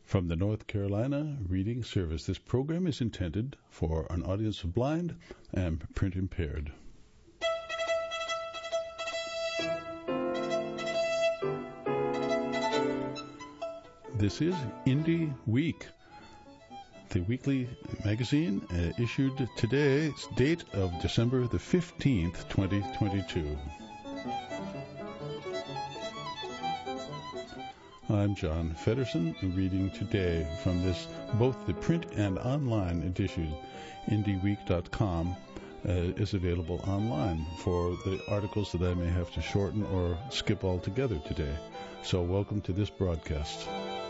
From the North Carolina Reading Service, this program is intended for an audience of blind and print impaired. This is Indie Week, the weekly magazine issued today, date of December the 15th, 2022. I'm John Feddersen, reading today from both the print and online edition. IndieWeek.com is available online for the articles that I may have to shorten or skip altogether today. So welcome to this broadcast.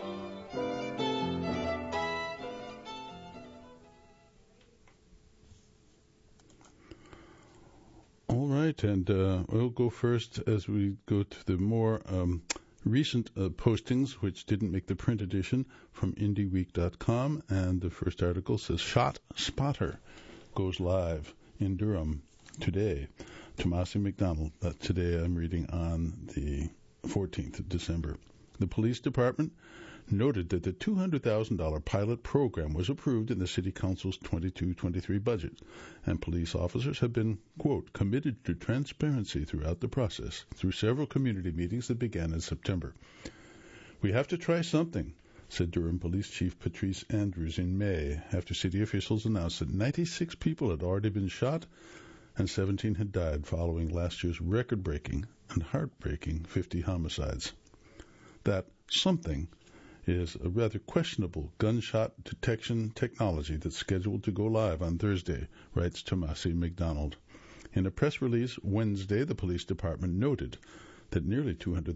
All right, and we'll go first as we go to the more recent postings which didn't make the print edition from IndieWeek.com, and the first article says Shot Spotter goes live in Durham today. Tomasi McDonald. Today I'm reading on the 14th of December. The police department noted that the $200,000 pilot program was approved in the City Council's 22-23 budget, and police officers have been, quote, committed to transparency throughout the process through several community meetings that began in September. We have to try something, said Durham Police Chief Patrice Andrews in May, after city officials announced that 96 people had already been shot and 17 had died following last year's record-breaking and heartbreaking 50 homicides. That something is a rather questionable gunshot detection technology that's scheduled to go live on Thursday, writes Tomasi McDonald. In a press release Wednesday, the police department noted that nearly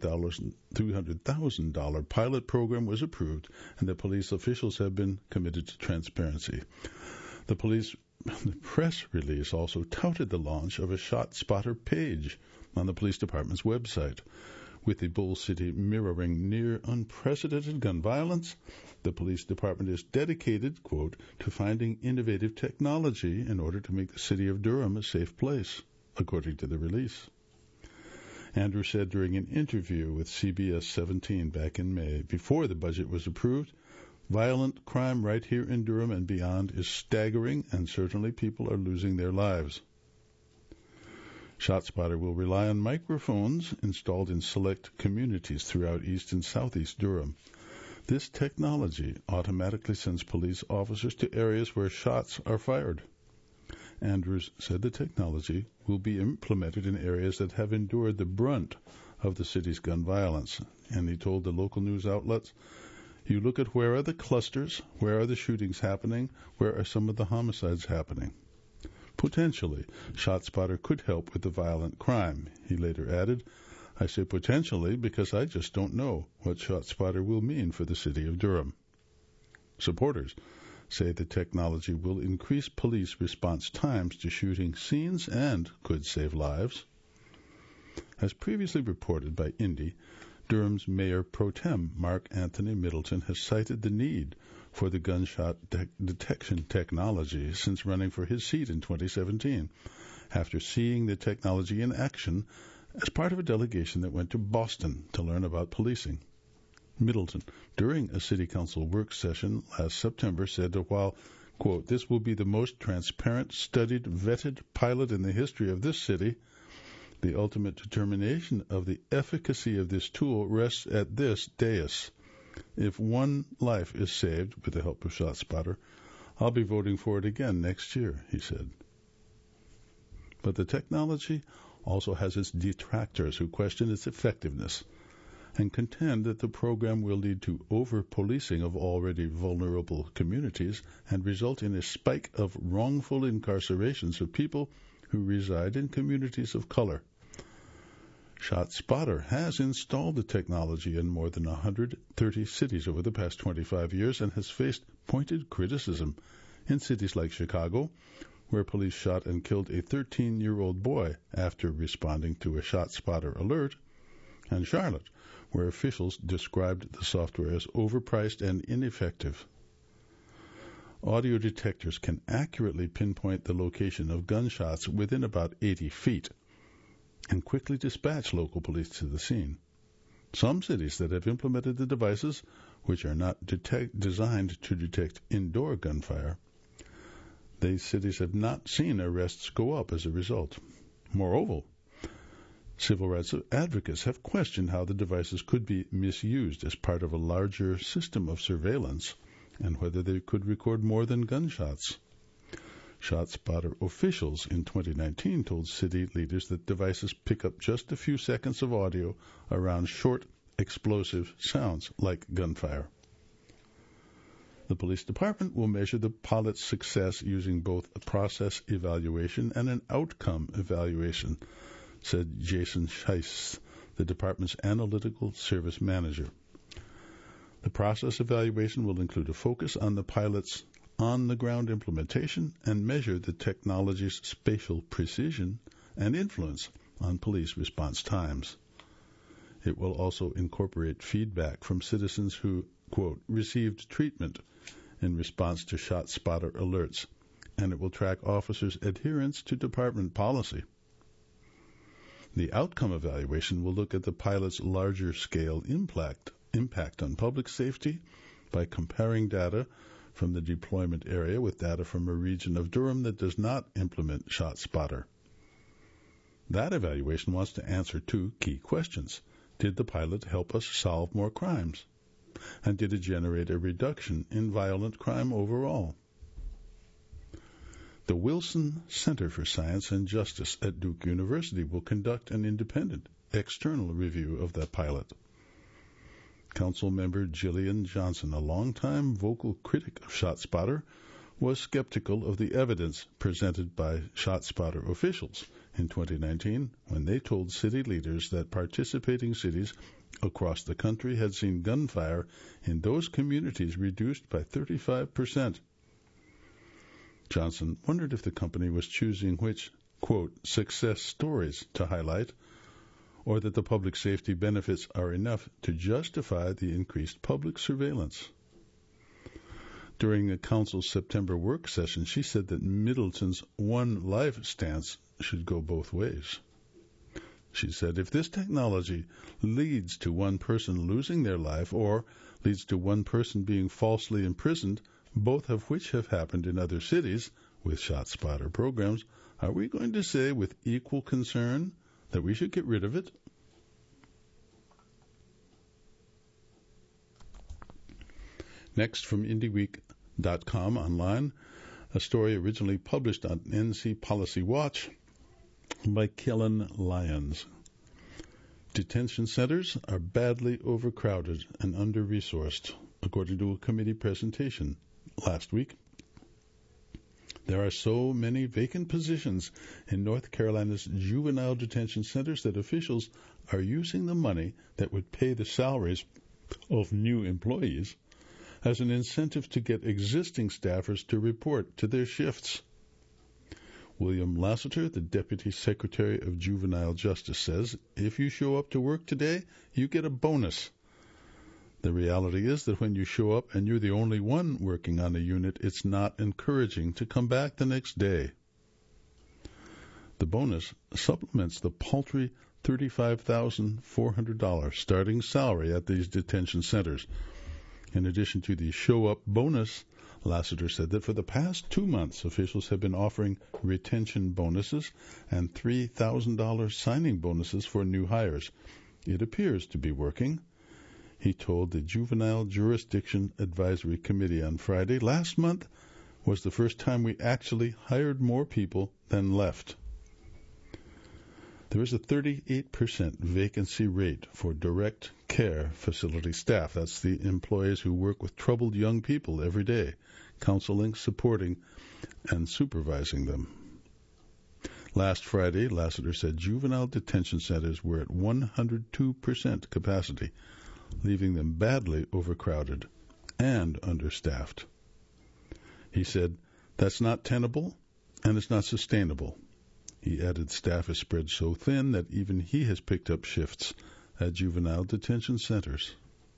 $200,000 pilot program was approved and that police officials have been committed to transparency. The press release also touted the launch of a Shot Spotter page on the police department's website. With the Bull City mirroring near unprecedented gun violence, the police department is dedicated, quote, to finding innovative technology in order to make the city of Durham a safe place, according to the release. Andrew said during an interview with CBS 17 back in May, before the budget was approved, violent crime right here in Durham and beyond is staggering, and certainly people are losing their lives. ShotSpotter will rely on microphones installed in select communities throughout East and Southeast Durham. This technology automatically sends police officers to areas where shots are fired. Andrews said the technology will be implemented in areas that have endured the brunt of the city's gun violence. And he told the local news outlets, you look at where are the clusters, where are the shootings happening, where are some of the homicides happening. Potentially, ShotSpotter could help with the violent crime. He later added, I say potentially because I just don't know what ShotSpotter will mean for the city of Durham. Supporters say the technology will increase police response times to shooting scenes and could save lives. As previously reported by Indy, Durham's Mayor Pro Tem, Mark Anthony Middleton, has cited the need for the gunshot detection technology since running for his seat in 2017, after seeing the technology in action as part of a delegation that went to Boston to learn about policing. Middleton, during a city council work session last September, said that while, quote, this will be the most transparent, studied, vetted pilot in the history of this city, the ultimate determination of the efficacy of this tool rests at this dais. If one life is saved with the help of ShotSpotter, I'll be voting for it again next year, he said. But the technology also has its detractors who question its effectiveness and contend that the program will lead to over-policing of already vulnerable communities and result in a spike of wrongful incarcerations of people who reside in communities of color. ShotSpotter has installed the technology in more than 130 cities over the past 25 years and has faced pointed criticism in cities like Chicago, where police shot and killed a 13-year-old boy after responding to a ShotSpotter alert, and Charlotte, where officials described the software as overpriced and ineffective. Audio detectors can accurately pinpoint the location of gunshots within about 80 feet and quickly dispatch local police to the scene. Some cities that have implemented the devices, which are not designed to detect indoor gunfire, these cities have not seen arrests go up as a result. Moreover, civil rights advocates have questioned how the devices could be misused as part of a larger system of surveillance and whether they could record more than gunshots. ShotSpotter officials in 2019 told city leaders that devices pick up just a few seconds of audio around short, explosive sounds like gunfire. The police department will measure the pilot's success using both a process evaluation and an outcome evaluation, said Jason Scheiss, the department's analytical service manager. The process evaluation will include a focus on the pilot's on-the-ground implementation and measure the technology's spatial precision and influence on police response times. It will also incorporate feedback from citizens who, quote, received treatment in response to ShotSpotter alerts, and it will track officers' adherence to department policy. The outcome evaluation will look at the pilot's larger-scale impact on public safety by comparing data from the deployment area with data from a region of Durham that does not implement ShotSpotter. That evaluation wants to answer two key questions. Did the pilot help us solve more crimes? And did it generate a reduction in violent crime overall? The Wilson Center for Science and Justice at Duke University will conduct an independent, external review of that pilot. Council member Jillian Johnson, a longtime vocal critic of ShotSpotter, was skeptical of the evidence presented by ShotSpotter officials in 2019 when they told city leaders that participating cities across the country had seen gunfire in those communities reduced by 35%. Johnson wondered if the company was choosing which, quote, success stories to highlight, or that the public safety benefits are enough to justify the increased public surveillance. During the council's September work session, she said that Middleton's one life stance should go both ways. She said, if this technology leads to one person losing their life or leads to one person being falsely imprisoned, both of which have happened in other cities with ShotSpotter programs, are we going to say with equal concern that we should get rid of it? Next, from IndieWeek.com online, a story originally published on NC Policy Watch by Kellen Lyons. Detention centers are badly overcrowded and under-resourced, according to a committee presentation last week. There are so many vacant positions in North Carolina's juvenile detention centers that officials are using the money that would pay the salaries of new employees as an incentive to get existing staffers to report to their shifts. William Lassiter, the Deputy Secretary of Juvenile Justice, says, if you show up to work today, you get a bonus. The reality is that when you show up and you're the only one working on a unit, it's not encouraging to come back the next day. The bonus supplements the paltry $35,400 starting salary at these detention centers. In addition to the show-up bonus, Lassiter said that for the past 2 months, officials have been offering retention bonuses and $3,000 signing bonuses for new hires. It appears to be working. He told the Juvenile Jurisdiction Advisory Committee on Friday, last month was the first time we actually hired more people than left. There is a 38% vacancy rate for direct care facility staff. That's the employees who work with troubled young people every day, counseling, supporting, and supervising them. Last Friday, Lassiter said juvenile detention centers were at 102% capacity, leaving them badly overcrowded and understaffed. He said, that's not tenable and it's not sustainable. He added staff is spread so thin that even he has picked up shifts at juvenile detention centers.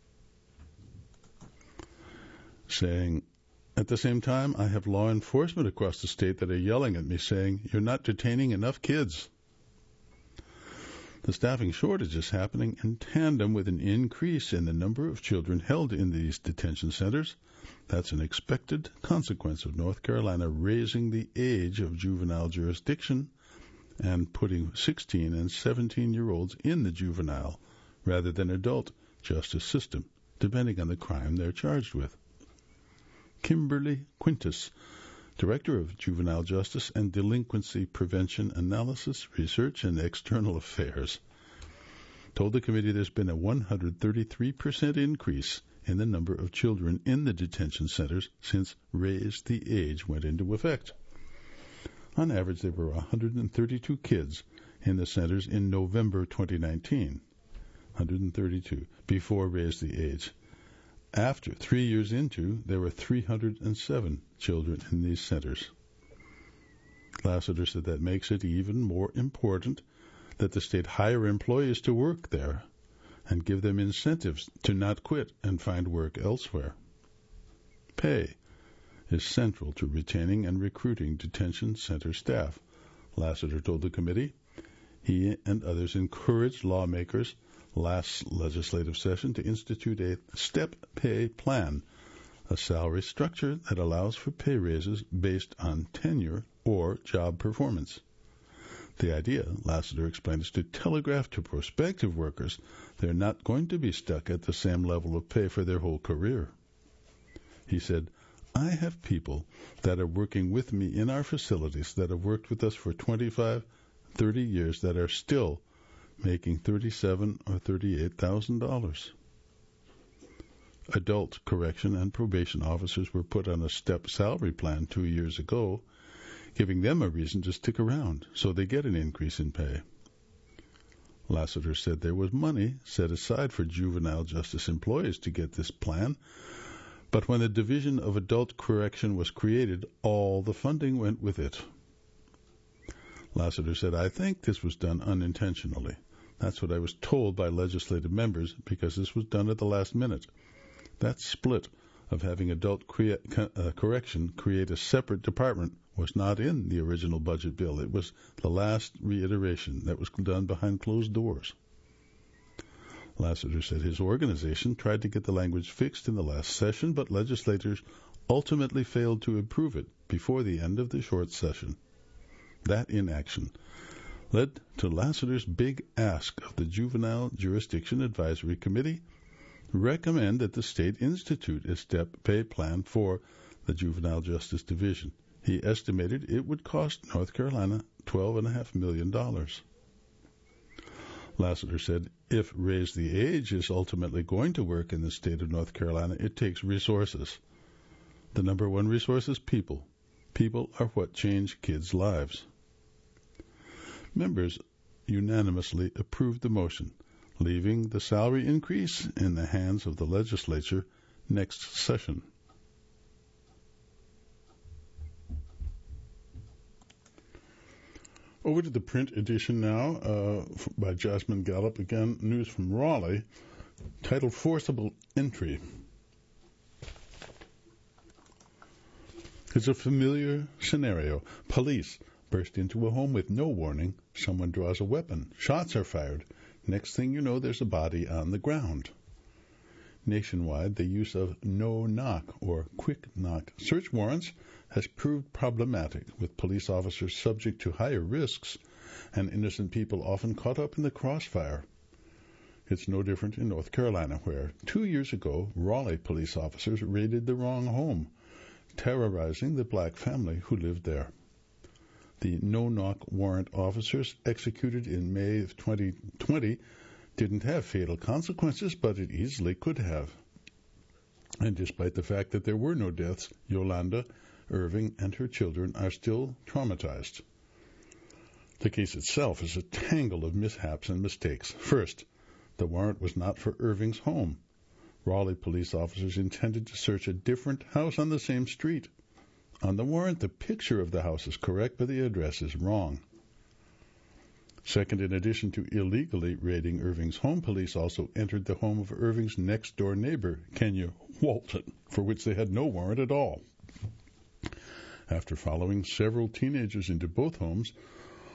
Saying, at the same time, I have law enforcement across the state that are yelling at me saying, you're not detaining enough kids. The staffing shortage is happening in tandem with an increase in the number of children held in these detention centers. That's an expected consequence of North Carolina raising the age of juvenile jurisdiction and putting 16 and 17-year-olds in the juvenile rather than adult justice system, depending on the crime they're charged with. Kimberly Quintus, Director of Juvenile Justice and Delinquency Prevention Analysis, Research, and External Affairs, told the committee there's been a 133% increase in the number of children in the detention centers since Raise the Age went into effect. On average, there were 132 kids in the centers in November 2019. 132 before Raise the Age. After 3 years into, there were 307 children in these centers. Lassiter said that makes it even more important that the state hire employees to work there and give them incentives to not quit and find work elsewhere. Pay is central to retaining and recruiting detention center staff, Lassiter told the committee. He and others encouraged lawmakers last legislative session to institute a step pay plan, a salary structure that allows for pay raises based on tenure or job performance. The idea, Lassiter explained, is to telegraph to prospective workers they're not going to be stuck at the same level of pay for their whole career. He said, I have people that are working with me in our facilities that have worked with us for 25, 30 years that are still making $37,000 or $38,000. Adult correction and probation officers were put on a step salary plan 2 years ago, giving them a reason to stick around so they get an increase in pay. Lassiter said there was money set aside for juvenile justice employees to get this plan, but when the Division of Adult Correction was created, all the funding went with it. Lassiter said, I think this was done unintentionally. That's what I was told by legislative members because this was done at the last minute. That split of having adult correction create a separate department was not in the original budget bill. It was the last reiteration that was done behind closed doors. Lassiter said his organization tried to get the language fixed in the last session, but legislators ultimately failed to approve it before the end of the short session. That inaction led to Lassiter's big ask of the Juvenile Jurisdiction Advisory Committee recommend that the state institute a step pay plan for the Juvenile Justice Division. He estimated it would cost North Carolina $12.5 million. Lassiter said, if Raise the Age is ultimately going to work in the state of North Carolina, it takes resources. The number one resource is people. People are what change kids' lives. Members unanimously approved the motion, leaving the salary increase in the hands of the legislature next session. Over to the print edition now by Jasmine Gallup. Again, news from Raleigh, titled Forcible Entry. It's a familiar scenario. Police burst into a home with no warning. Someone draws a weapon. Shots are fired. Next thing you know, there's a body on the ground. Nationwide, the use of no-knock or quick-knock search warrants has proved problematic, with police officers subject to higher risks and innocent people often caught up in the crossfire. It's no different in North Carolina, where 2 years ago, Raleigh police officers raided the wrong home, terrorizing the black family who lived there. The no-knock warrant officers executed in May of 2020 didn't have fatal consequences, but it easily could have. And despite the fact that there were no deaths, Yolanda Irving and her children are still traumatized. The case itself is a tangle of mishaps and mistakes. First, the warrant was not for Irving's home. Raleigh police officers intended to search a different house on the same street. On the warrant, the picture of the house is correct, but the address is wrong. Second, in addition to illegally raiding Irving's home, police also entered the home of Irving's next-door neighbor, Kenya Walton, for which they had no warrant at all. After following several teenagers into both homes,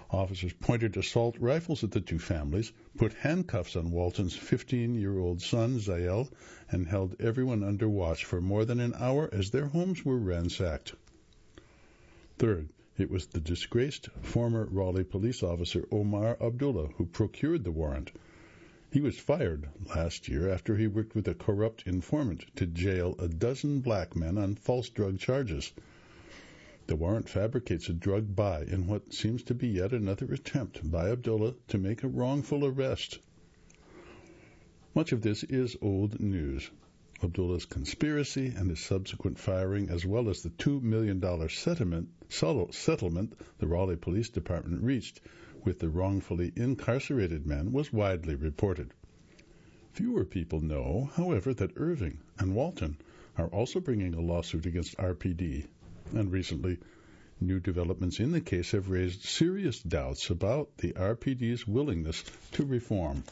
Officers pointed assault rifles at the two families, put handcuffs on Walton's 15-year-old son, Zael, and held everyone under watch for more than an hour as their homes were ransacked. Third, it was the disgraced former Raleigh police officer Omar Abdullah who procured the warrant. He was fired last year after he worked with a corrupt informant to jail a dozen black men on false drug charges. The warrant fabricates a drug buy in what seems to be yet another attempt by Abdullah to make a wrongful arrest. Much of this is old news. Abdullah's conspiracy and his subsequent firing, as well as the $2 million settlement the Raleigh Police Department reached with the wrongfully incarcerated men, was widely reported. Fewer people know, however, that Irving and Walton are also bringing a lawsuit against RPD. And recently, new developments in the case have raised serious doubts about the RPD's willingness to reform.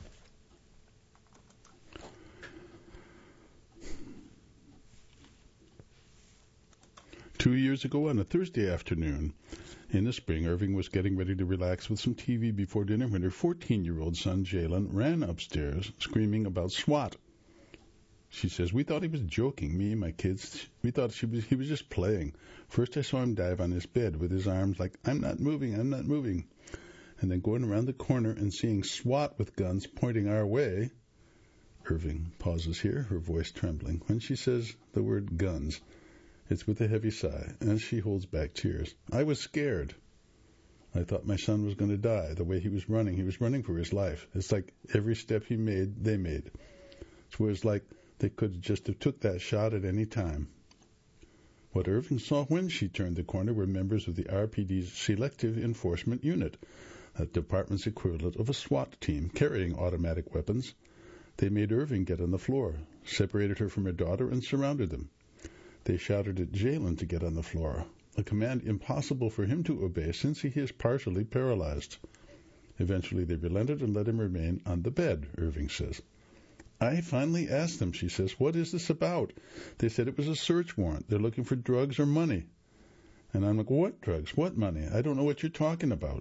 Two years ago on a Thursday afternoon in the spring, Irving was getting ready to relax with some TV before dinner when her 14-year-old son, Jalen, ran upstairs screaming about SWAT. She says, "We thought he was joking, me and my kids. We thought he was just playing. First I saw him dive on his bed with his arms like, 'I'm not moving, I'm not moving.' And then going around the corner and seeing SWAT with guns pointing our way." Irving pauses here, her voice trembling. When she says the word guns, it's with a heavy sigh, and she holds back tears. "I was scared. I thought my son was going to die. The way he was running for his life. It's like every step he made, they made. It was like they could just have took that shot at any time." What Irving saw when she turned the corner were members of the RPD's Selective Enforcement Unit, that department's equivalent of a SWAT team carrying automatic weapons. They made Irving get on the floor, separated her from her daughter, and surrounded them. They shouted at Jalen to get on the floor, a command impossible for him to obey since he is partially paralyzed. Eventually they relented and let him remain on the bed, Irving says. "I finally asked them," she says, "what is this about? They said it was a search warrant. They're looking for drugs or money." And I'm like, "What drugs? What money? I don't know what you're talking about."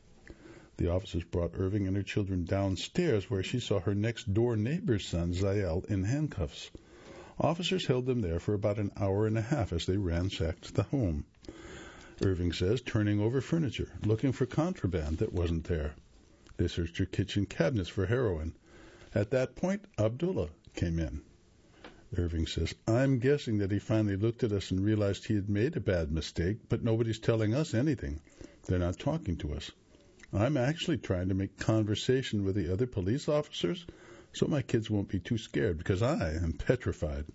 The officers brought Irving and her children downstairs where she saw her next-door neighbor's son, Zael, in handcuffs. Officers held them there for about an hour and a half as they ransacked the home. Irving says, turning over furniture, looking for contraband that wasn't there. They searched her kitchen cabinets for heroin. At that point, Abdullah came in. Irving says, "I'm guessing that he finally looked at us and realized he had made a bad mistake, but nobody's telling us anything. They're not talking to us. I'm actually trying to make conversation with the other police officers so my kids won't be too scared because I am petrified."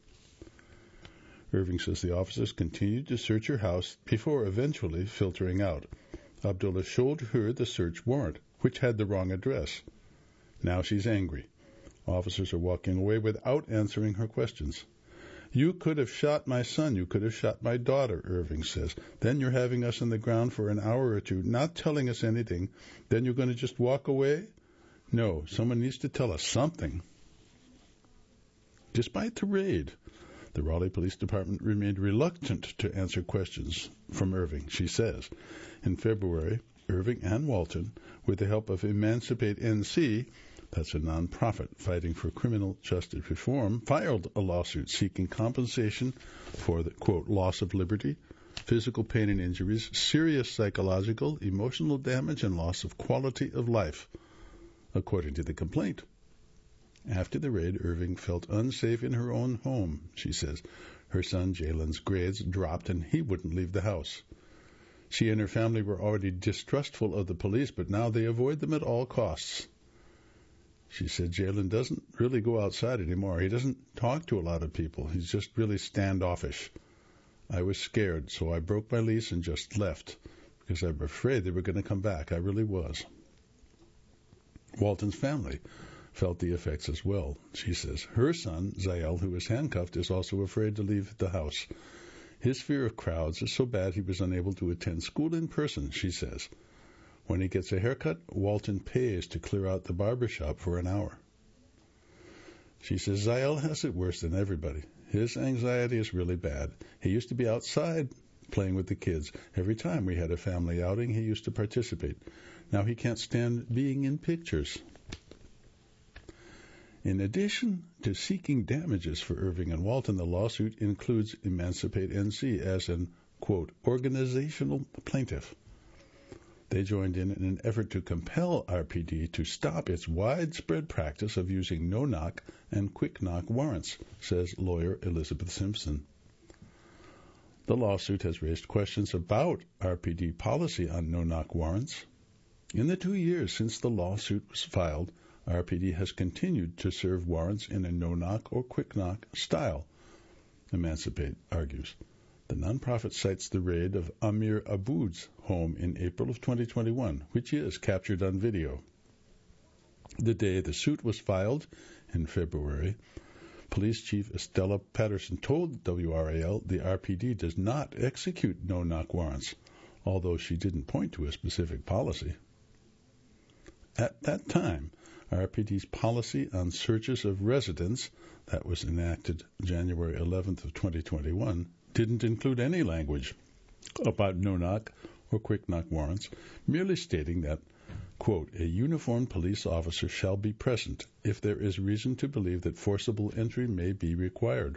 Irving says the officers continued to search her house before eventually filtering out. Abdullah showed her the search warrant, which had the wrong address. Now she's angry. Officers are walking away without answering her questions. "You could have shot my son. You could have shot my daughter," Irving says. "Then you're having us on the ground for an hour or two, not telling us anything. Then you're going to just walk away? No, someone needs to tell us something." Despite the raid, the Raleigh Police Department remained reluctant to answer questions from Irving, she says. In February, Irving and Walton, with the help of Emancipate NC, that's a nonprofit fighting for criminal justice reform, filed a lawsuit seeking compensation for the, quote, loss of liberty, physical pain and injuries, serious psychological, emotional damage, and loss of quality of life, according to the complaint. After the raid, Irving felt unsafe in her own home, she says. Her son Jalen's grades dropped and he wouldn't leave the house. She and her family were already distrustful of the police, but now they avoid them at all costs. She said Jalen doesn't really go outside anymore. He doesn't talk to a lot of people. He's just really standoffish. I was scared, so I broke my lease and just left because I was afraid they were going to come back. I really was. Walton's family felt the effects as well, she says. Her son, Zael, who is handcuffed, is also afraid to leave the house. His fear of crowds is so bad he was unable to attend school in person, she says. When he gets a haircut, Walton pays to clear out the barber shop for an hour. She says Zael has it worse than everybody. His anxiety is really bad. He used to be outside playing with the kids. Every time we had a family outing, he used to participate. Now he can't stand being in pictures. In addition to seeking damages for Irving and Walton, the lawsuit includes Emancipate NC as an, quote, organizational plaintiff. They joined in an effort to compel RPD to stop its widespread practice of using no-knock and quick-knock warrants, says lawyer Elizabeth Simpson. The lawsuit has raised questions about RPD policy on no-knock warrants. In the 2 years since the lawsuit was filed, RPD has continued to serve warrants in a no-knock or quick-knock style, Emancipate argues. The nonprofit cites the raid of Amir Aboud's home in April of 2021, which is captured on video. The day the suit was filed, in February, Police Chief Estella Patterson told WRAL the RPD does not execute no-knock warrants, although she didn't point to a specific policy. At that time, RPD's policy on searches of residents, that was enacted January 11th of 2021, didn't include any language about no-knock or quick-knock warrants, merely stating that, quote, a uniformed police officer shall be present if there is reason to believe that forcible entry may be required.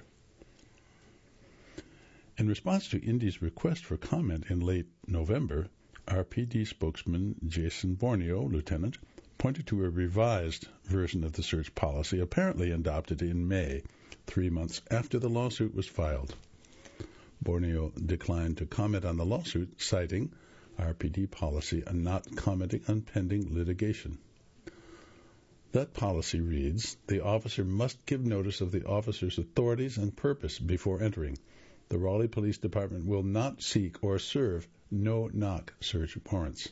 In response to Indy's request for comment in late November, RPD spokesman Jason Borneo, lieutenant, pointed to a revised version of the search policy apparently adopted in May, 3 months after the lawsuit was filed. Borneo declined to comment on the lawsuit, citing RPD policy and not commenting on pending litigation. That policy reads, the officer must give notice of the officer's authorities and purpose before entering. The Raleigh Police Department will not seek or serve no-knock search warrants.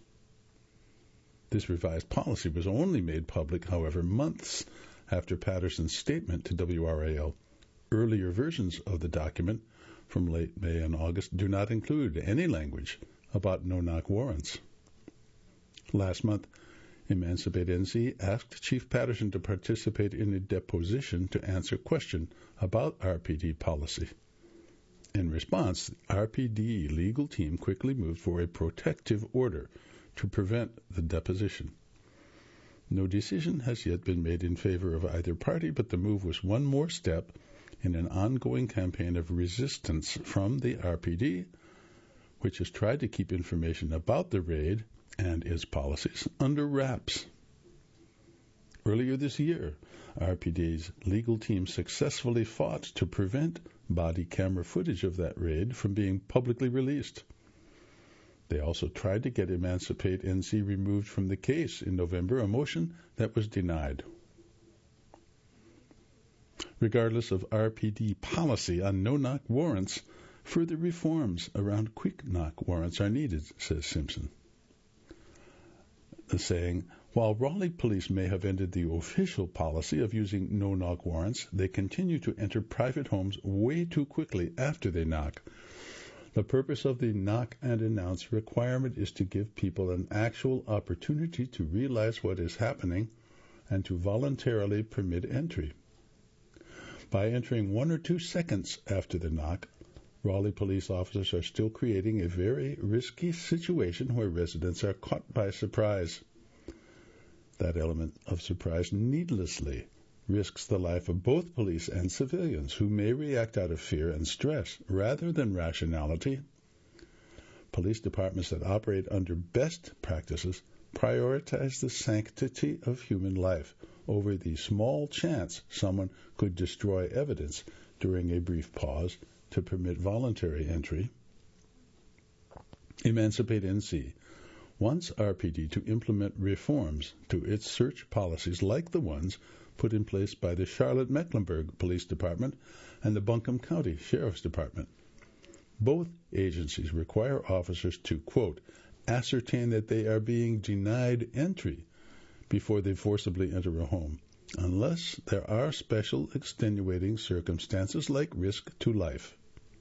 This revised policy was only made public, however, months after Patterson's statement to WRAL. Earlier versions of the document from late May and August do not include any language about no-knock warrants. Last month, Emancipate NC asked Chief Patterson to participate in a deposition to answer questions about RPD policy. In response, the RPD legal team quickly moved for a protective order to prevent the deposition. No decision has yet been made in favor of either party, but the move was one more step in an ongoing campaign of resistance from the RPD, which has tried to keep information about the raid and its policies under wraps. Earlier this year, RPD's legal team successfully fought to prevent body camera footage of that raid from being publicly released. They also tried to get Emancipate NC removed from the case in November, a motion that was denied. Regardless of RPD policy on no-knock warrants, further reforms around quick-knock warrants are needed, says Simpson, saying, while Raleigh police may have ended the official policy of using no-knock warrants, they continue to enter private homes way too quickly after they knock. The purpose of the knock and announce requirement is to give people an actual opportunity to realize what is happening and to voluntarily permit entry. By entering 1 or 2 seconds after the knock, Raleigh police officers are still creating a very risky situation where residents are caught by surprise. That element of surprise needlessly risks the life of both police and civilians who may react out of fear and stress rather than rationality. Police departments that operate under best practices prioritize the sanctity of human life over the small chance someone could destroy evidence during a brief pause to permit voluntary entry. Emancipate NC wants RPD to implement reforms to its search policies like the ones put in place by the Charlotte-Mecklenburg Police Department and the Buncombe County Sheriff's Department. Both agencies require officers to, quote, ascertain that they are being denied entry before they forcibly enter a home, unless there are special extenuating circumstances like risk to life.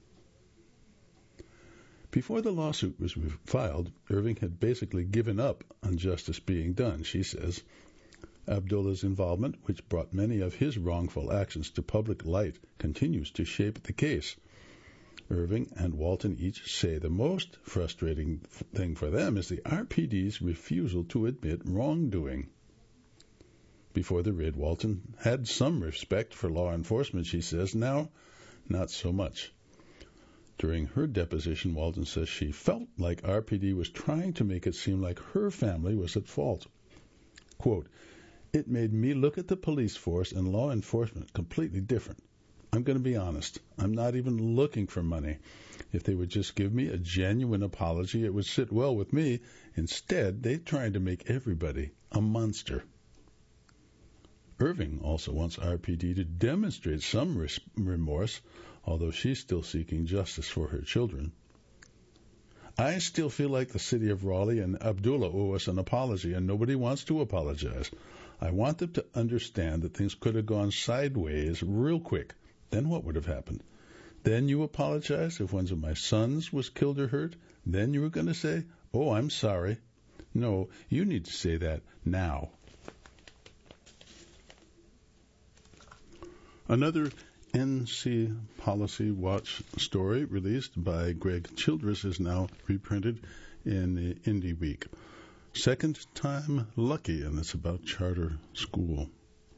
Before the lawsuit was filed, Irving had basically given up on justice being done, she says. Abdullah's involvement, which brought many of his wrongful actions to public light, continues to shape the case. Irving and Walton each say the most frustrating thing for them is the RPD's refusal to admit wrongdoing. Before the raid, Walton had some respect for law enforcement, she says. Now, not so much. During her deposition, Walton says she felt like RPD was trying to make it seem like her family was at fault. Quote, "It made me look at the police force and law enforcement completely different. I'm going to be honest. I'm not even looking for money. If they would just give me a genuine apology, it would sit well with me. Instead, they're trying to make everybody a monster." Irving also wants RPD to demonstrate some remorse, although she's still seeking justice for her children. "I still feel like the city of Raleigh and Abdullah owe us an apology, and nobody wants to apologize. I want them to understand that things could have gone sideways real quick. Then what would have happened? Then you apologize if one of my sons was killed or hurt? Then you were going to say, 'Oh, I'm sorry.' No, you need to say that now." Another NC Policy Watch story released by Greg Childress is now reprinted in the Indie Week. Second time lucky, and it's about charter school.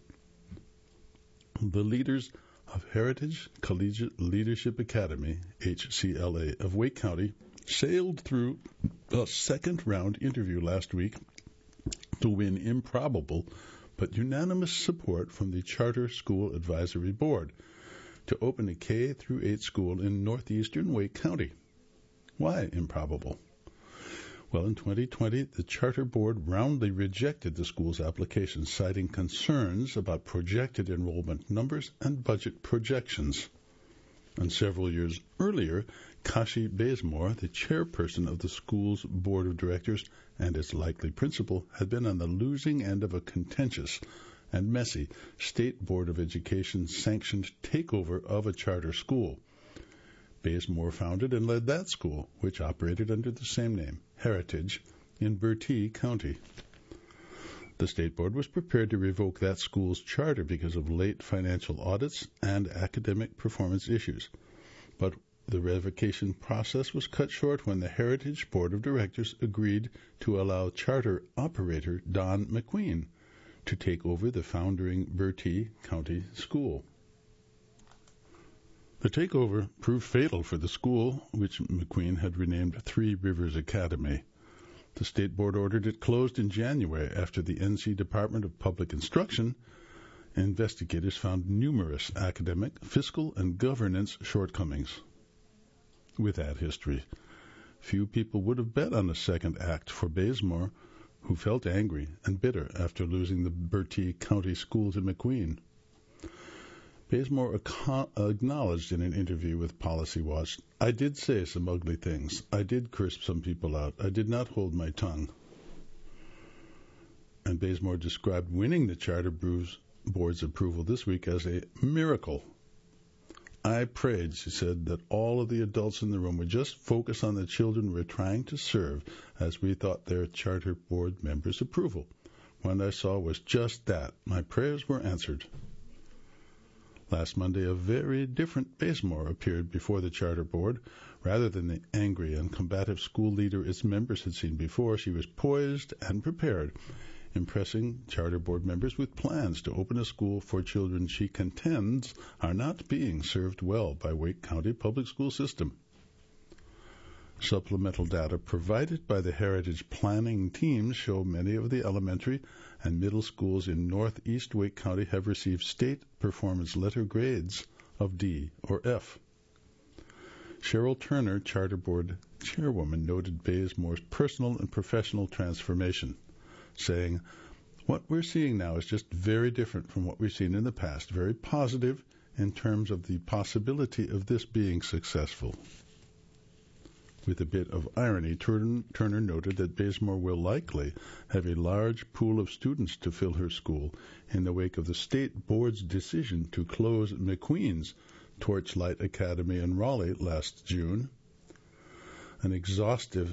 The leaders of Heritage Collegiate Leadership Academy, HCLA, of Wake County sailed through a second-round interview last week to win improbable but unanimous support from the Charter School Advisory Board to open a K-8 school in northeastern Wake County. Why improbable? Well, in 2020, the Charter Board roundly rejected the school's application, citing concerns about projected enrollment numbers and budget projections. And several years earlier, Kashi Bazemore, the chairperson of the school's board of directors and its likely principal, had been on the losing end of a contentious and messy State Board of Education sanctioned takeover of a charter school. Bazemore founded and led that school, which operated under the same name, Heritage, in Bertie County. The State Board was prepared to revoke that school's charter because of late financial audits and academic performance issues. But the revocation process was cut short when the Heritage Board of Directors agreed to allow charter operator Don McQueen to take over the foundering Bertie County school. The takeover proved fatal for the school, which McQueen had renamed Three Rivers Academy. The State Board ordered it closed in January after the NC Department of Public Instruction investigators found numerous academic, fiscal, and governance shortcomings. With that history, few people would have bet on a second act for Bazemore, who felt angry and bitter after losing the Bertie County school to McQueen. Bazemore acknowledged in an interview with Policy Watch, "I did say some ugly things. I did curse some people out. I did not hold my tongue." And Bazemore described winning the Charter Board's approval this week as a miracle. "I prayed," she said, "that all of the adults in the room would just focus on the children we're trying to serve as we thought their Charter Board members' approval. What I saw was just that. My prayers were answered." Last Monday, a very different Bazemore appeared before the Charter Board. Rather than the angry and combative school leader its members had seen before, she was poised and prepared, impressing Charter Board members with plans to open a school for children she contends are not being served well by Wake County Public School System. Supplemental data provided by the Heritage Planning team show many of the elementary and middle schools in northeast Wake County have received state performance letter grades of D or F. Cheryl Turner, Charter Board chairwoman, noted Bazemore's personal and professional transformation, saying, "What we're seeing now is just very different from what we've seen in the past, very positive in terms of the possibility of this being successful." With a bit of irony, Turner noted that Bazemore will likely have a large pool of students to fill her school in the wake of the State Board's decision to close McQueen's Torchlight Academy in Raleigh last June. An exhaustive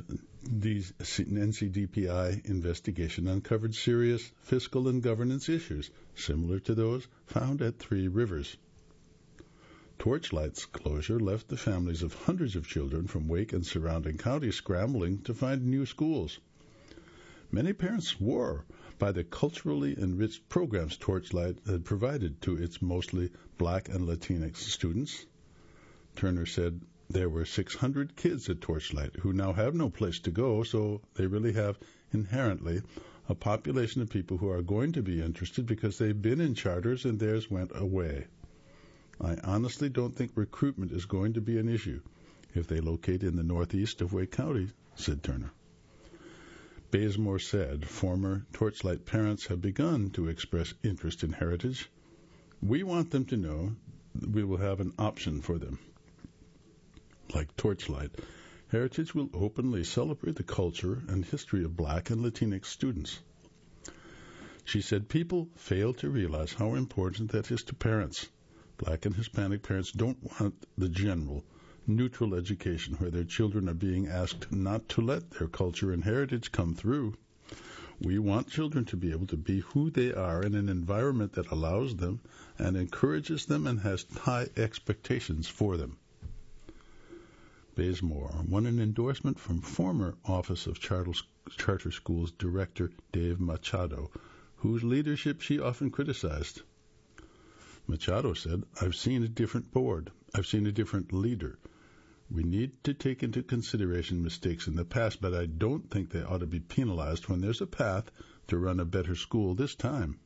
NCDPI investigation uncovered serious fiscal and governance issues similar to those found at Three Rivers. Torchlight's closure left the families of hundreds of children from Wake and surrounding counties scrambling to find new schools. Many parents swore by the culturally enriched programs Torchlight had provided to its mostly Black and Latinx students. Turner said there were 600 kids at Torchlight who now have no place to go, so they really have inherently a population of people who are going to be interested because they've been in charters and theirs went away. I honestly don't think recruitment is going to be an issue if they locate in the northeast of Wake County, said Turner. Bazemore said former Torchlight parents have begun to express interest in Heritage. We want them to know we will have an option for them. Like Torchlight, Heritage will openly celebrate the culture and history of Black and Latinx students. She said people fail to realize how important that is to parents. Black and Hispanic parents don't want the general, neutral education where their children are being asked not to let their culture and heritage come through. We want children to be able to be who they are in an environment that allows them and encourages them and has high expectations for them. Bazemore won an endorsement from former Office of Charter Schools Director Dave Machado, whose leadership she often criticized. Machado said, I've seen a different board. I've seen a different leader. We need to take into consideration mistakes in the past, but I don't think they ought to be penalized when there's a path to run a better school this time.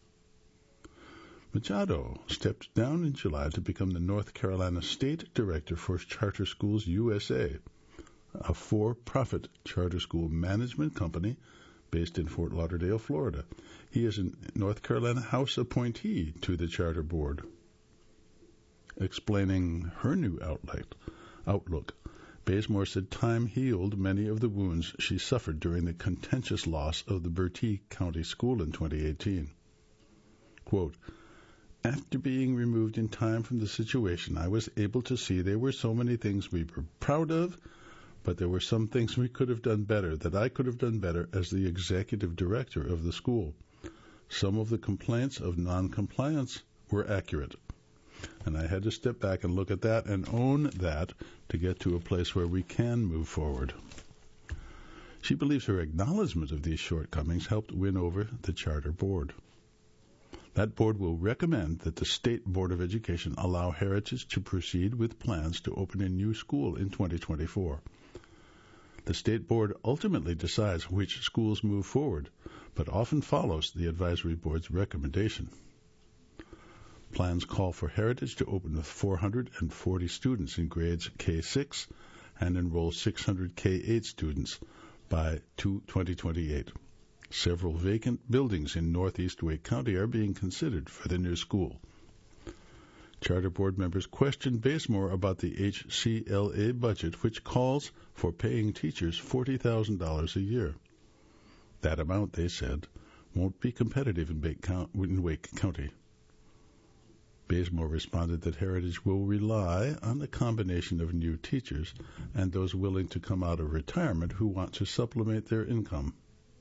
Machado stepped down in July to become the North Carolina State Director for Charter Schools USA, a for-profit charter school management company based in Fort Lauderdale, Florida. He is a North Carolina House appointee to the Charter Board. Explaining her new outlook, Bazemore said time healed many of the wounds she suffered during the contentious loss of the Bertie County School in 2018. Quote, after being removed in time from the situation, I was able to see there were so many things we were proud of, but there were some things we could have done better, that I could have done better as the executive director of the school. Some of the complaints of noncompliance were accurate, and I had to step back and look at that and own that to get to a place where we can move forward. She believes her acknowledgement of these shortcomings helped win over the Charter Board. That board will recommend that the State Board of Education allow Heritage to proceed with plans to open a new school in 2024. The State Board ultimately decides which schools move forward, but often follows the Advisory Board's recommendation. Plans call for Heritage to open with 440 students in grades K-6 and enroll 600 K-8 students by 2028. Several vacant buildings in northeast Wake County are being considered for the new school. Charter Board members questioned Bazemore about the HCLA budget, which calls for paying teachers $40,000 a year. That amount, they said, won't be competitive in Wake County. Bazemore responded that Heritage will rely on the combination of new teachers and those willing to come out of retirement who want to supplement their income.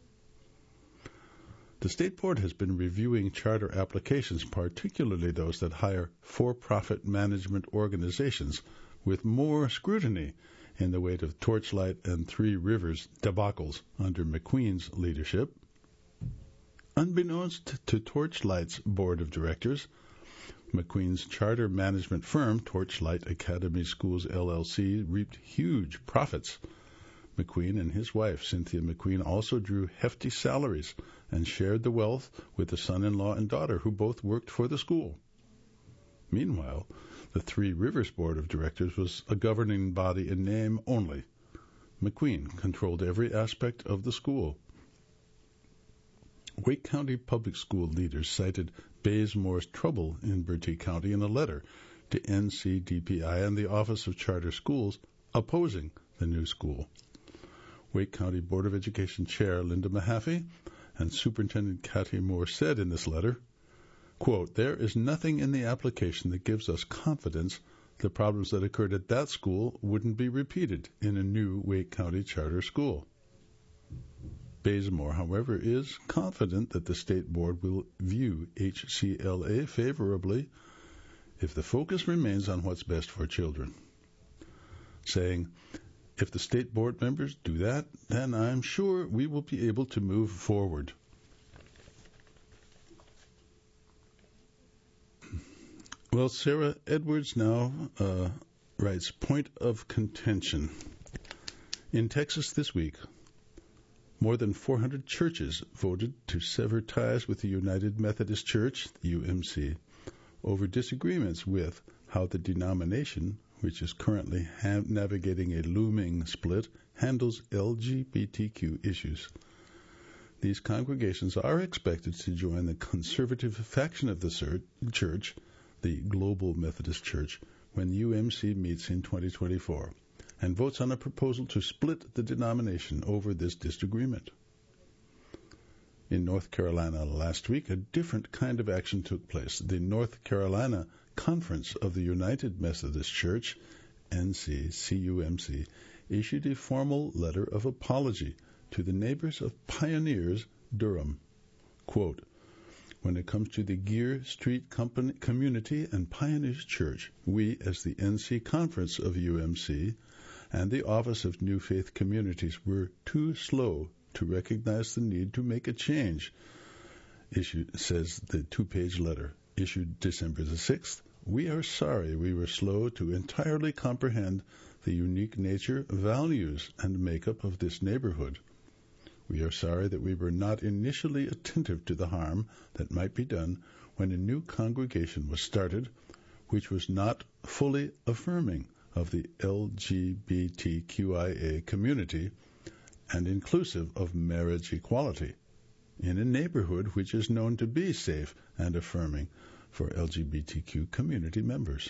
The State Board has been reviewing charter applications, particularly those that hire for-profit management organizations, with more scrutiny in the wake of Torchlight and Three Rivers debacles under McQueen's leadership. Unbeknownst to Torchlight's board of directors, McQueen's charter management firm, Torchlight Academy Schools, LLC, reaped huge profits. McQueen and his wife, Cynthia McQueen, also drew hefty salaries and shared the wealth with the son-in-law and daughter who both worked for the school. Meanwhile, the Three Rivers Board of Directors was a governing body in name only. McQueen controlled every aspect of the school. Wake County public school leaders cited Bazemore's trouble in Bertie County in a letter to NCDPI and the Office of Charter Schools opposing the new school. Wake County Board of Education Chair Linda Mahaffey and Superintendent Kathy Moore said in this letter, quote, there is nothing in the application that gives us confidence the problems that occurred at that school wouldn't be repeated in a new Wake County charter school. Bazemore, however, is confident that the State Board will view HCLA favorably if the focus remains on what's best for children, saying, if the state board members do that, then I'm sure we will be able to move forward. Well, Sarah Edwards now writes, point of contention. In Texas this week, more than 400 churches voted to sever ties with the United Methodist Church, the UMC, over disagreements with how the denomination, which is currently navigating a looming split, handles LGBTQ issues. These congregations are expected to join the conservative faction of the church, the Global Methodist Church, when UMC meets in 2024 and votes on a proposal to split the denomination over this disagreement. In North Carolina last week, a different kind of action took place. The North Carolina Conference of the United Methodist Church, NCCUMC, issued a formal letter of apology to the neighbors of Pioneers, Durham. Quote, when it comes to the Gear Street community and Pioneers Church, we, as the NC Conference of UMC and the Office of New Faith Communities, were too slow to recognize the need to make a change, says the two-page letter issued December the 6th. We are sorry we were slow to entirely comprehend the unique nature, values, and makeup of this neighborhood. We are sorry that we were not initially attentive to the harm that might be done when a new congregation was started, which was not fully affirming of the LGBTQIA community and inclusive of marriage equality in a neighborhood which is known to be safe and affirming for LGBTQ community members.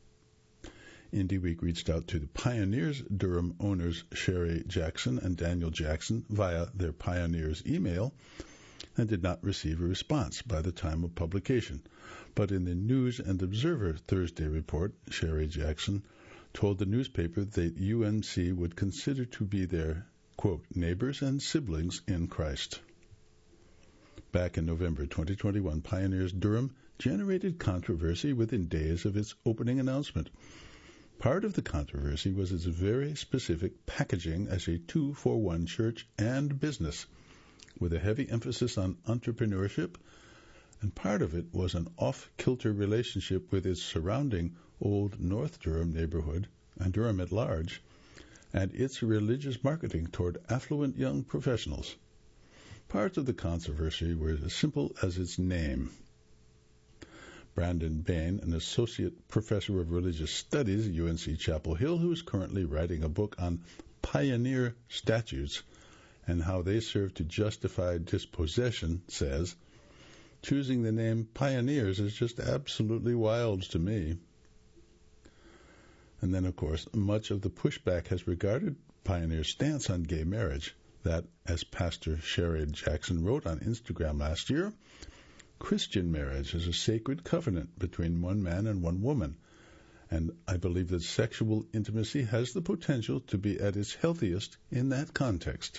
Indie Week reached out to the Pioneers Durham owners Sherry Jackson and Daniel Jackson via their Pioneers email and did not receive a response by the time of publication. But in the News and Observer Thursday report, Sherry Jackson told the newspaper that UMC would consider to be their, quote, neighbors and siblings in Christ. Back in November 2021, Pioneers Durham generated controversy within days of its opening announcement. Part of the controversy was its very specific packaging as a 2-for-1 church and business, with a heavy emphasis on entrepreneurship, and part of it was an off-kilter relationship with its surrounding Old North Durham neighborhood and Durham at large, and its religious marketing toward affluent young professionals. Parts of the controversy were as simple as its name. Brandon Bain, an associate professor of religious studies at UNC Chapel Hill, who is currently writing a book on pioneer statutes and how they serve to justify dispossession, says, choosing the name Pioneers is just absolutely wild to me. And then, of course, much of the pushback has regarded Pioneer's stance on gay marriage, that, as Pastor Sherry Jackson wrote on Instagram last year, Christian marriage is a sacred covenant between one man and one woman, and I believe that sexual intimacy has the potential to be at its healthiest in that context.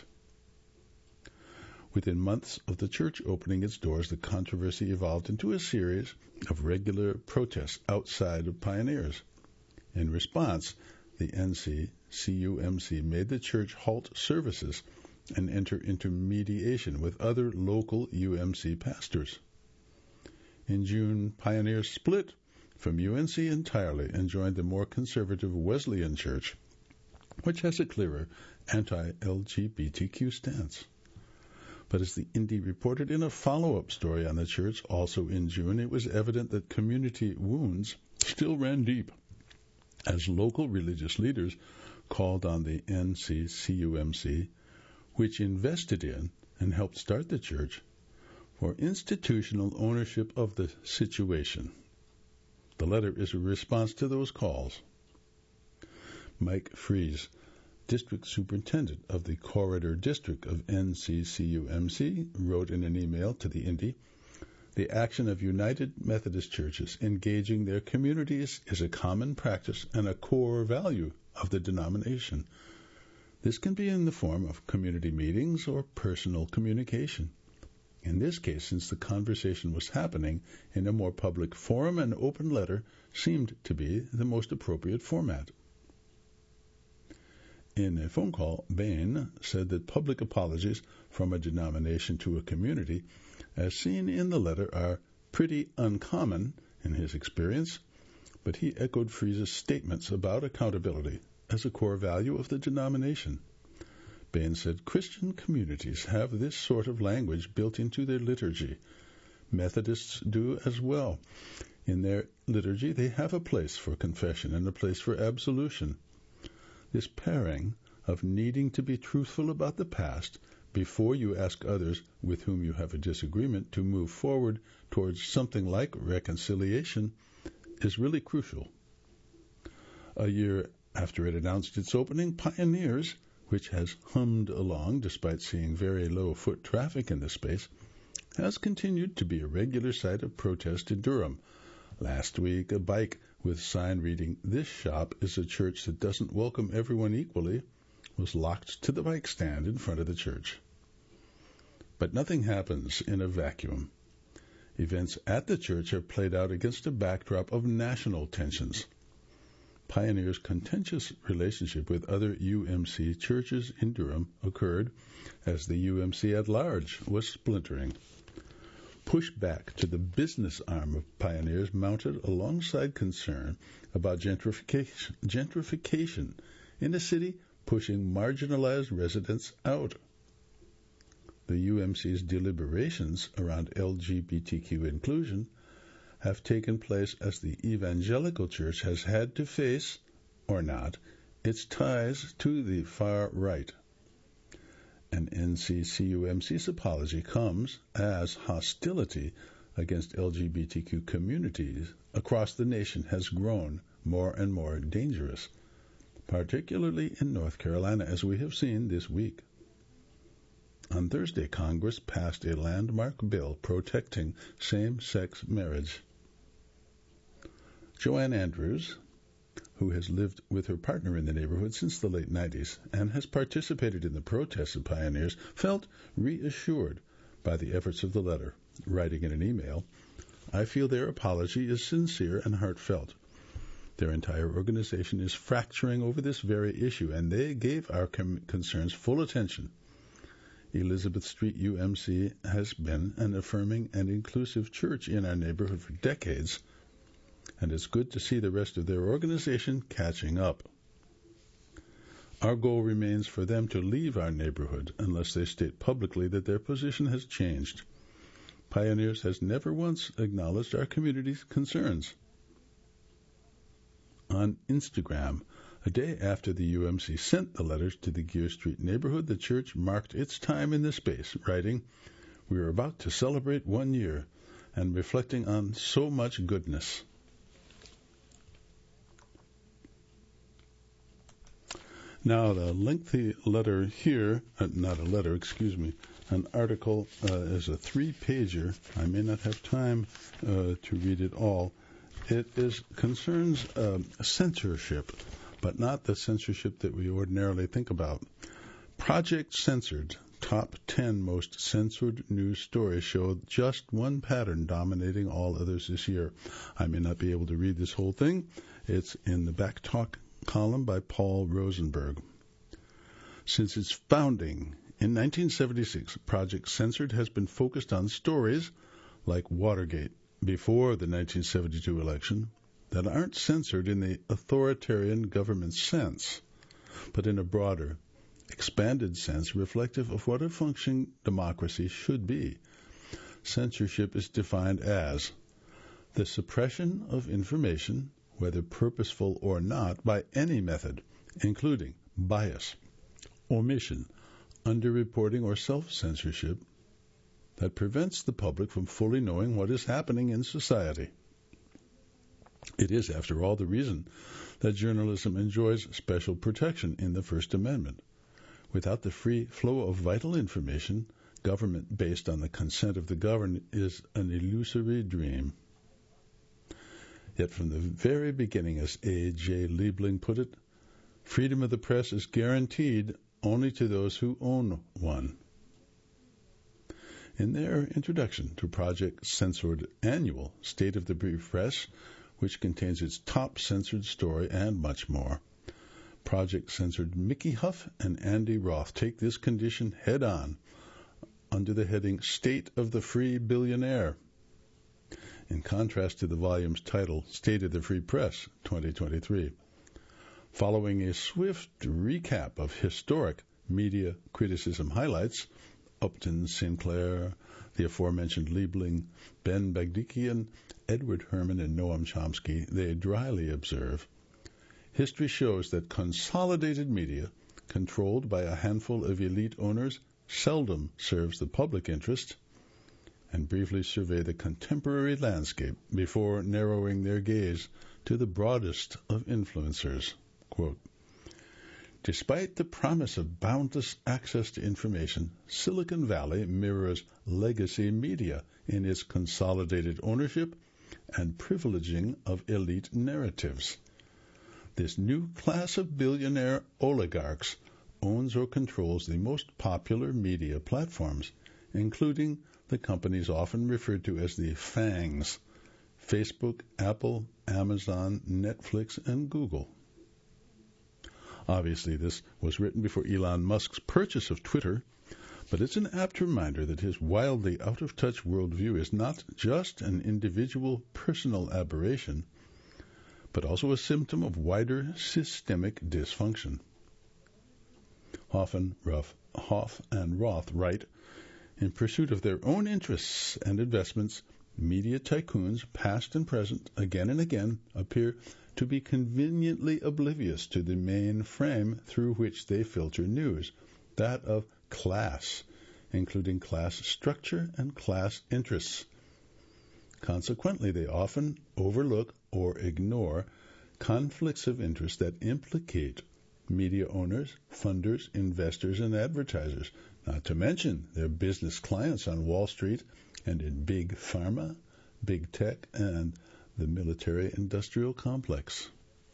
Within months of the church opening its doors, the controversy evolved into a series of regular protests outside of Pioneers. In response, the NCCUMC made the church halt services and enter into mediation with other local UMC pastors. In June, Pioneers split from UNC entirely and joined the more conservative Wesleyan Church, which has a clearer anti-LGBTQ stance. But as the Indie reported in a follow-up story on the church, also in June, it was evident that community wounds still ran deep, as local religious leaders called on the NCCUMC, which invested in and helped start the church, for institutional ownership of the situation. The letter is a response to those calls. Mike Fries, District Superintendent of the Corridor District of NCCUMC, wrote in an email to the Indie, the action of United Methodist churches engaging their communities is a common practice and a core value of the denomination. This can be in the form of community meetings or personal communication. In this case, since the conversation was happening in a more public forum, an open letter seemed to be the most appropriate format. In a phone call, Bain said that public apologies from a denomination to a community, as seen in the letter, are pretty uncommon in his experience, but he echoed Friese's statements about accountability as a core value of the denomination. Bain said Christian communities have this sort of language built into their liturgy. Methodists do as well. In their liturgy, they have a place for confession and a place for absolution. This pairing of needing to be truthful about the past before you ask others with whom you have a disagreement to move forward towards something like reconciliation is really crucial. A year after it announced its opening, Pioneers, which has hummed along despite seeing very low foot traffic in the space, has continued to be a regular site of protest in Durham. Last week, a bike with a sign reading, "This shop is a church that doesn't welcome everyone equally," was locked to the bike stand in front of the church. But nothing happens in a vacuum. Events at the church are played out against a backdrop of national tensions. Pioneer's contentious relationship with other UMC churches in Durham occurred as the UMC at large was splintering. Pushback to the business arm of Pioneers mounted alongside concern about gentrification in a city pushing marginalized residents out. The UMC's deliberations around LGBTQ inclusion have taken place as the evangelical church has had to face, or not, its ties to the far right. And NCCUMC's apology comes as hostility against LGBTQ communities across the nation has grown more and more dangerous, particularly in North Carolina, as we have seen this week. On Thursday, Congress passed a landmark bill protecting same-sex marriage. Joanne Andrews, who has lived with her partner in the neighborhood since the late 90s and has participated in the protests of Pioneers, felt reassured by the efforts of the letter, writing in an email, "I feel their apology is sincere and heartfelt. Their entire organization is fracturing over this very issue, and they gave our concerns full attention. Elizabeth Street UMC has been an affirming and inclusive church in our neighborhood for decades, and it's good to see the rest of their organization catching up. Our goal remains for them to leave our neighborhood unless they state publicly that their position has changed. Pioneers has never once acknowledged our community's concerns." On Instagram, a day after the UMC sent the letters to the Gear Street neighborhood, the church marked its time in the space, writing, "We are about to celebrate 1 year and reflecting on so much goodness." Now, the lengthy letter here, an article is a 3-pager. I may not have time to read it all. It concerns censorship, but not the censorship that we ordinarily think about. Project Censored, top 10 most censored news stories, showed just one pattern dominating all others this year. I may not be able to read this whole thing. It's in the back talk column by Paul Rosenberg. Since its founding in 1976, Project Censored has been focused on stories like Watergate before the 1972 election that aren't censored in the authoritarian government sense, but in a broader, expanded sense reflective of what a functioning democracy should be. Censorship is defined as the suppression of information, whether purposeful or not, by any method, including bias, omission, underreporting, or self-censorship that prevents the public from fully knowing what is happening in society. It is, after all, the reason that journalism enjoys special protection in the First Amendment. Without the free flow of vital information, government based on the consent of the governed is an illusory dream. Yet from the very beginning, as A.J. Liebling put it, freedom of the press is guaranteed only to those who own one. in their introduction to Project Censored annual State of the Free Press, which contains its top censored story and much more. Project Censored Mickey Huff and Andy Roth take this condition head on under the heading State of the Free Billionaire, in contrast to the volume's title, State of the Free Press 2023. Following a swift recap of historic media criticism highlights, Upton Sinclair, the aforementioned Liebling, Ben Bagdikian, Edward Herman, and Noam Chomsky, they dryly observe, history shows that consolidated media, controlled by a handful of elite owners, seldom serves the public interest, and briefly survey the contemporary landscape before narrowing their gaze to the broadest of influencers. Quote, despite the promise of boundless access to information, Silicon Valley mirrors legacy media in its consolidated ownership and privileging of elite narratives. This new class of billionaire oligarchs owns or controls the most popular media platforms, including the companies often referred to as the FANGs: Facebook, Apple, Amazon, Netflix, and Google. Obviously, this was written before Elon Musk's purchase of Twitter, but it's an apt reminder that his wildly out-of-touch worldview is not just an individual personal aberration, but also a symptom of wider systemic dysfunction. Hoff and Roth write, in pursuit of their own interests and investments, media tycoons, past and present, again and again, appear to be conveniently oblivious to the main frame through which they filter news, that of class, including class structure and class interests. Consequently, they often overlook or ignore conflicts of interest that implicate media owners, funders, investors, and advertisers, not to mention their business clients on Wall Street and in big pharma, big tech, and the military-industrial complex.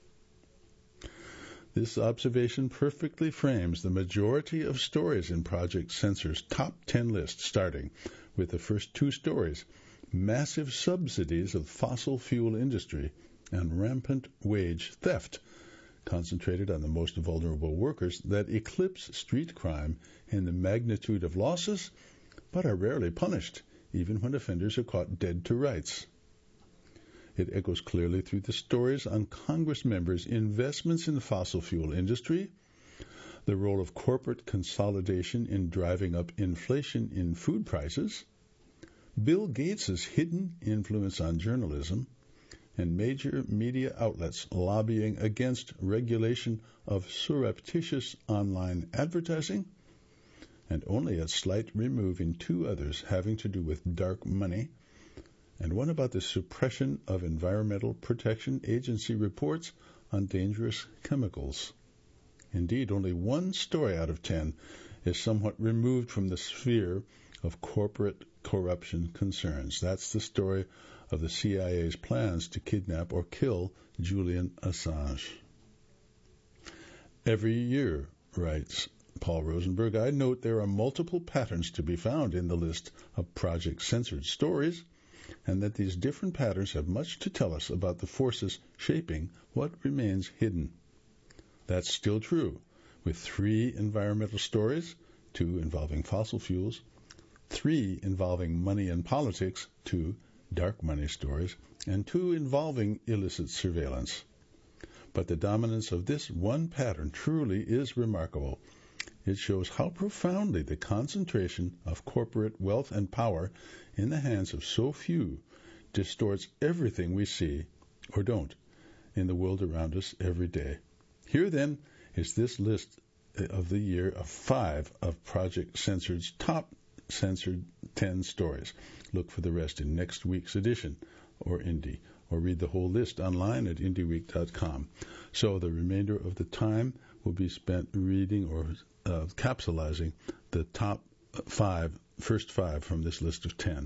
This observation perfectly frames the majority of stories in Project Censor's top 10 list, starting with the first two stories, massive subsidies of fossil fuel industry and rampant wage theft, concentrated on the most vulnerable workers, that eclipse street crime in the magnitude of losses, but are rarely punished, even when offenders are caught dead to rights. It echoes clearly through the stories on Congress members' investments in the fossil fuel industry, the role of corporate consolidation in driving up inflation in food prices, Bill Gates' hidden influence on journalism, and major media outlets lobbying against regulation of surreptitious online advertising, and only a slight remove in two others having to do with dark money, and one about the suppression of Environmental Protection Agency reports on dangerous chemicals. Indeed, only one story out of 10 is somewhat removed from the sphere of corporate corruption concerns. That's the story of the CIA's plans to kidnap or kill Julian Assange. Every year, writes Paul Rosenberg, I note there are multiple patterns to be found in the list of Project Censored stories, and that these different patterns have much to tell us about the forces shaping what remains hidden. That's still true, with 3 environmental stories, 2 involving fossil fuels, 3 involving money and politics, 2 dark money stories, and 2 involving illicit surveillance. But the dominance of this one pattern truly is remarkable. It shows how profoundly the concentration of corporate wealth and power in the hands of so few distorts everything we see, or don't, in the world around us every day. Here, then, is this list of the year of 5 of Project Censored's top censored 10 stories. Look for the rest in next week's edition, or Indie, or read the whole list online at indieweek.com. So the remainder of the time will be spent reading or capsulizing the first 5 from this list of 10.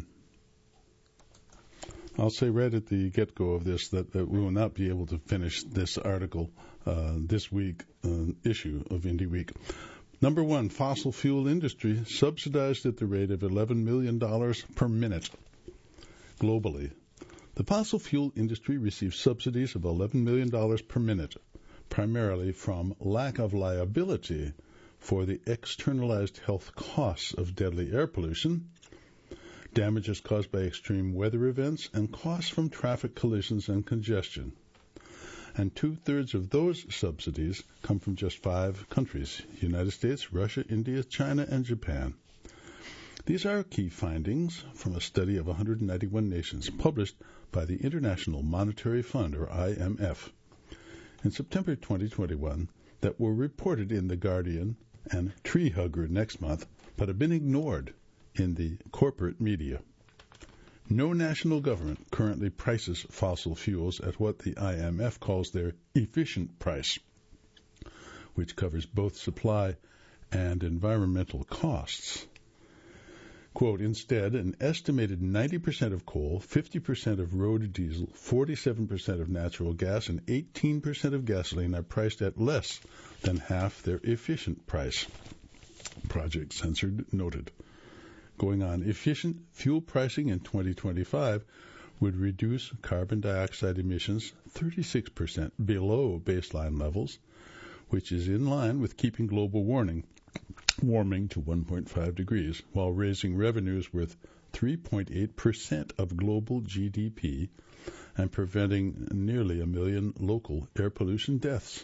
I'll say right at the get-go of this that we will not be able to finish this article this week issue of Indie Week. Number one, fossil fuel industry subsidized at the rate of $11 million per minute globally. The fossil fuel industry receives subsidies of $11 million per minute, primarily from lack of liability for the externalized health costs of deadly air pollution, damages caused by extreme weather events, and costs from traffic collisions and congestion. And 2/3 of those subsidies come from just 5 countries: United States, Russia, India, China, and Japan. These are key findings from a study of 191 nations published by the International Monetary Fund, or IMF, in September 2021 that were reported in The Guardian and Tree Hugger next month, but have been ignored in the corporate media. No national government currently prices fossil fuels at what the IMF calls their efficient price, which covers both supply and environmental costs. Quote, instead, an estimated 90% of coal, 50% of road diesel, 47% of natural gas, and 18% of gasoline are priced at less than half their efficient price, Project Censored noted. Going on, efficient fuel pricing in 2025 would reduce carbon dioxide emissions 36% below baseline levels, which is in line with keeping global warming to 1.5 degrees, while raising revenues worth 3.8% of global GDP and preventing nearly 1 million local air pollution deaths.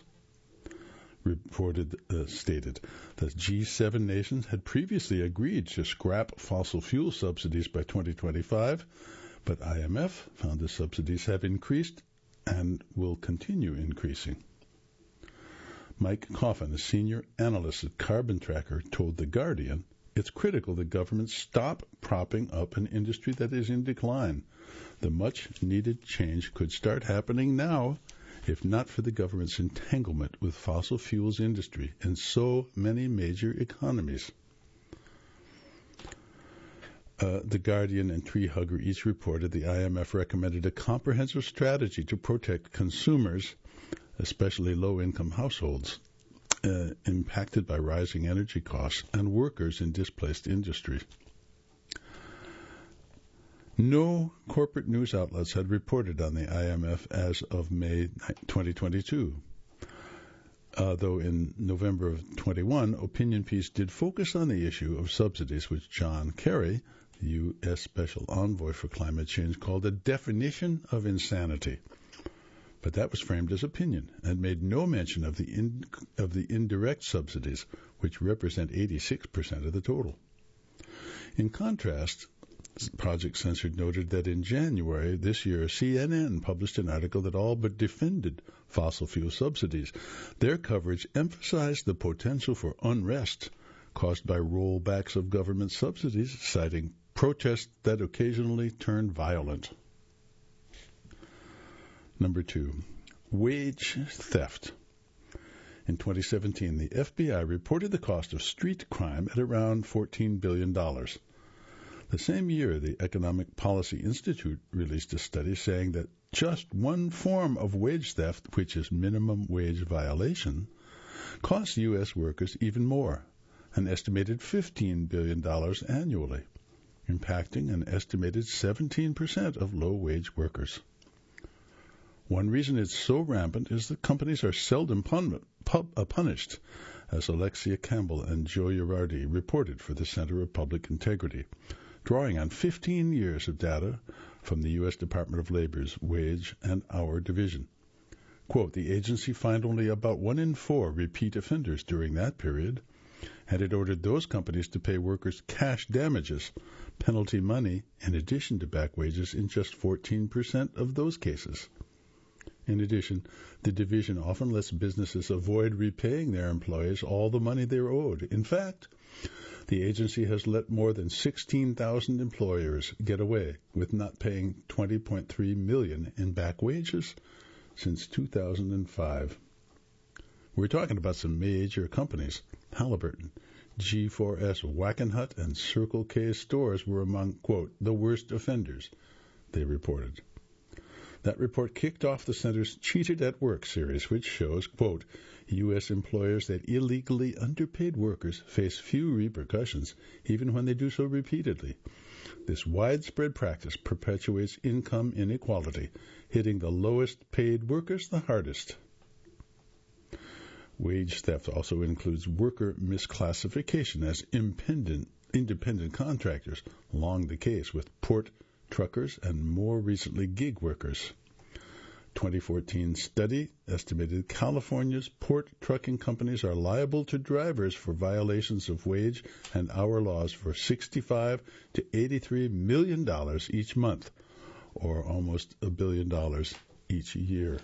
Stated that G7 nations had previously agreed to scrap fossil fuel subsidies by 2025, but IMF found the subsidies have increased and will continue increasing. Mike Coffin, a senior analyst at Carbon Tracker, told The Guardian it's critical that governments stop propping up an industry that is in decline. The much-needed change could start happening now, if not for the government's entanglement with fossil fuels industry in so many major economies. The Guardian and Tree Hugger each reported the IMF recommended a comprehensive strategy to protect consumers, especially low-income households impacted by rising energy costs, and workers in displaced industries. No corporate news outlets had reported on the IMF as of May 2022, though in November of 21, Opinion Piece did focus on the issue of subsidies, which John Kerry, the U.S. Special Envoy for Climate Change, called a definition of insanity. But that was framed as opinion and made no mention of the indirect subsidies, which represent 86% of the total. In contrast, Project Censored noted that in January this year, CNN published an article that all but defended fossil fuel subsidies. Their coverage emphasized the potential for unrest caused by rollbacks of government subsidies, citing protests that occasionally turn violent. Number 2, wage theft. In 2017, the FBI reported the cost of street crime at around $14 billion. The same year, the Economic Policy Institute released a study saying that just one form of wage theft, which is minimum wage violation, costs U.S. workers even more, an estimated $15 billion annually, impacting an estimated 17% of low-wage workers. One reason it's so rampant is that companies are seldom punished, as Alexia Campbell and Joe Girardi reported for the Center of Public Integrity, drawing on 15 years of data from the U.S. Department of Labor's Wage and Hour Division. Quote, the agency found only about 1 in 4 repeat offenders during that period, and it ordered those companies to pay workers cash damages, penalty money, in addition to back wages in just 14% of those cases. In addition, the division often lets businesses avoid repaying their employees all the money they're owed. In fact, the agency has let more than 16,000 employers get away with not paying $20.3 million in back wages since 2005. We're talking about some major companies. Halliburton, G4S, Wackenhut, and Circle K stores were among, quote, the worst offenders, they reported. That report kicked off the Center's Cheated at Work series, which shows, quote, U.S. employers that illegally underpaid workers face few repercussions, even when they do so repeatedly. This widespread practice perpetuates income inequality, hitting the lowest paid workers the hardest. Wage theft also includes worker misclassification as independent contractors, long the case with port truckers and more recently gig workers. 2014 study estimated California's port trucking companies are liable to drivers for violations of wage and hour laws for $65 to $83 million each month, or almost $1 billion each year.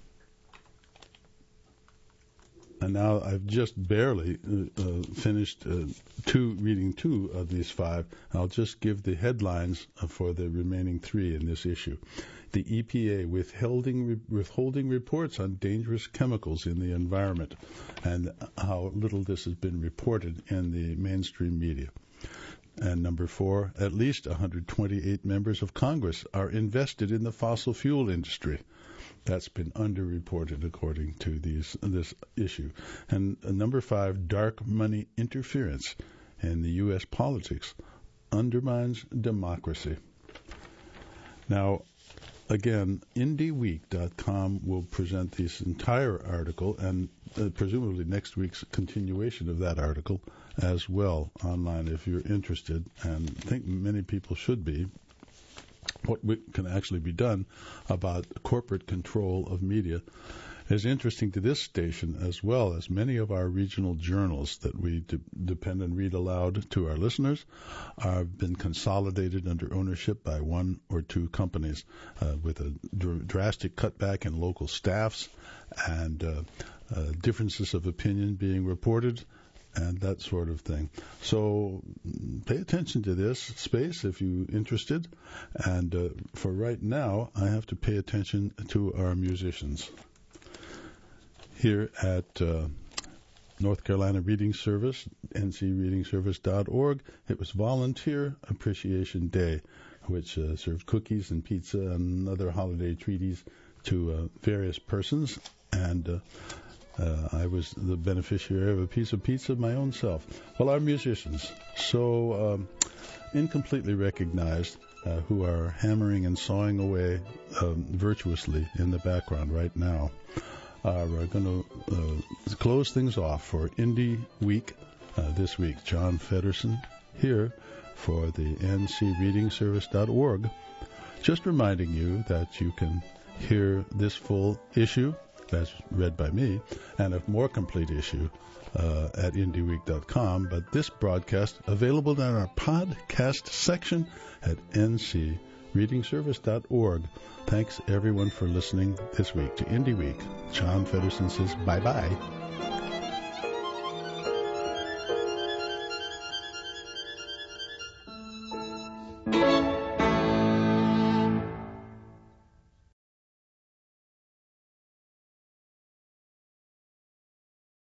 And now I've just barely finished reading two of these five. I'll just give the headlines for the remaining three in this issue. The EPA withholding reports on dangerous chemicals in the environment and how little this has been reported in the mainstream media. And number 4, at least 128 members of Congress are invested in the fossil fuel industry. That's been underreported according to this issue. And number 5, dark money interference in the U.S. politics undermines democracy. Now, again, IndieWeek.com will present this entire article and presumably next week's continuation of that article as well online if you're interested, and I think many people should be. What can actually be done about corporate control of media is interesting to this station as well as many of our regional journals that we depend and read aloud to our listeners have been consolidated under ownership by one or two companies with a drastic cutback in local staffs and differences of opinion being reported and that sort of thing. So pay attention to this space if you're interested. And for right now, I have to pay attention to our musicians. Here at North Carolina Reading Service, ncreadingservice.org, it was Volunteer Appreciation Day, which served cookies and pizza and other holiday treaties to various persons. And I was the beneficiary of a piece of pizza my own self. Well, our musicians, so incompletely recognized, who are hammering and sawing away virtuously in the background right now, are going to close things off for Indie Week this week. John Feddersen here for the ncreadingservice.org. Just reminding you that you can hear this full issue that's read by me, and a more complete issue at indieweek.com. But this broadcast available in our podcast section at ncreadingservice.org. Thanks, everyone, for listening this week to Indie Week. John Feddersen says bye-bye.